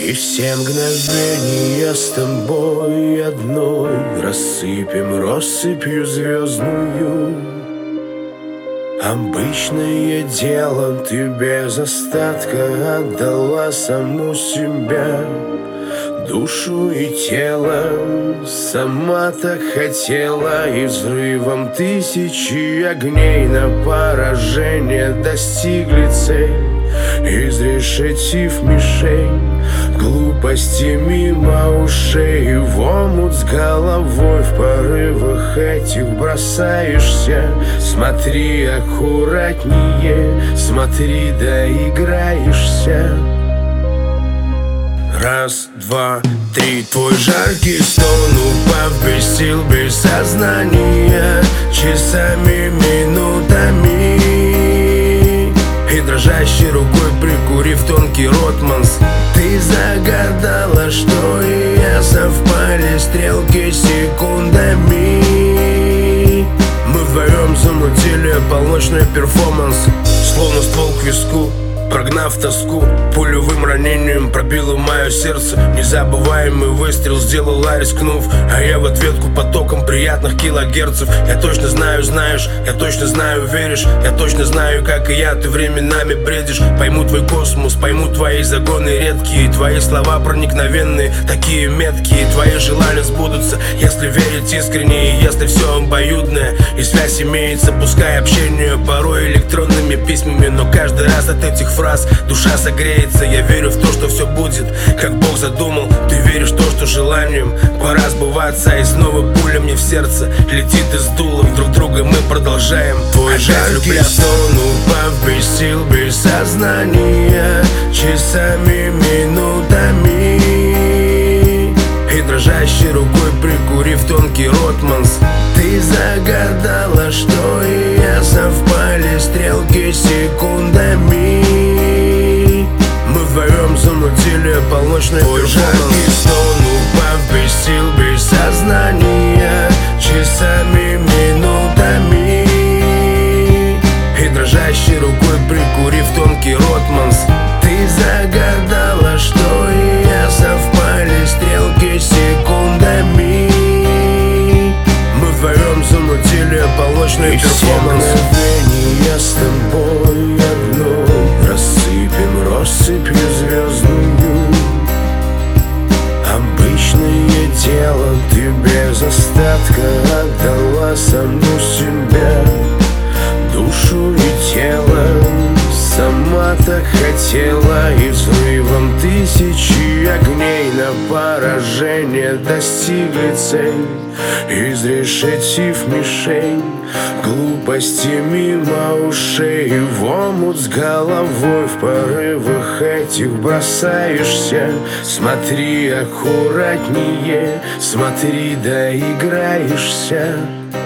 И все мгновения с тобой одной рассыпем россыпью звездную. Обычное дело, ты без остатка отдала саму себя, душу и тело. Сама так хотела, и взрывом тысячи огней на поражение достигли цель, изрешетив мишень. Глупости мимо ушей, в омут с головой, в порывах этих бросаешься. Смотри аккуратнее, смотри, доиграешься. Раз, два, три, твой жаркий стон, упав без сил, без сознания, часами, минутами. И дрожащей рукой прикурив тонкий ротманс, ты загадала, что и я совпали стрелки секундами. Мы вдвоем замутили полночный перформанс, словно ствол к виску, прогнав тоску. Пулевым ранением пробило мое сердце. Незабываемый выстрел сделала, рискнув, а я в ответку потоком приятных килогерцев. Я точно знаю, знаешь, я точно знаю, веришь. Я точно знаю, как и я, ты временами бредишь. Пойму твой космос, пойму твои загоны редкие, твои слова проникновенные, такие меткие. Твои желания сбудутся, если верить искренне, и если все обоюдное. И связь имеется, пускай общение порой электронными письмами, но каждый раз от этих фраз душа согреется. Я верю в то, что все будет, как Бог задумал. Ты веришь в то, что желанием пора сбываться. И снова пуля мне в сердце летит из дула. Друг друга мы продолжаем. Твой жаркий сон, упав без сил, без сознания, часами, минутами. И дрожащей рукой прикурив тонкий ротманс, ты загадала, что и я совпали стрелки секундами. Мы вдвоем замутили полночный перформанс. Твой жаркий сон, упав без сил, без сознания, часами, минутами. И дрожащей рукой прикурив тонкий ротманс, ты загадала, что и я совпали стрелки секундами. Мы вдвоем замутили полночный перформанс. И все мгновения с тобой одной рассыпем россыпью звездную. Обычное дело, ты без остатка отдала саму себя, душу и тело. Сама так хотела, и взрывом тысячи огней на поражение достигли цель, изрешетив мишень. Глупости мимо ушей, в омут с головой, в порывах этих бросаешься. Смотри аккуратнее, смотри, доиграешься.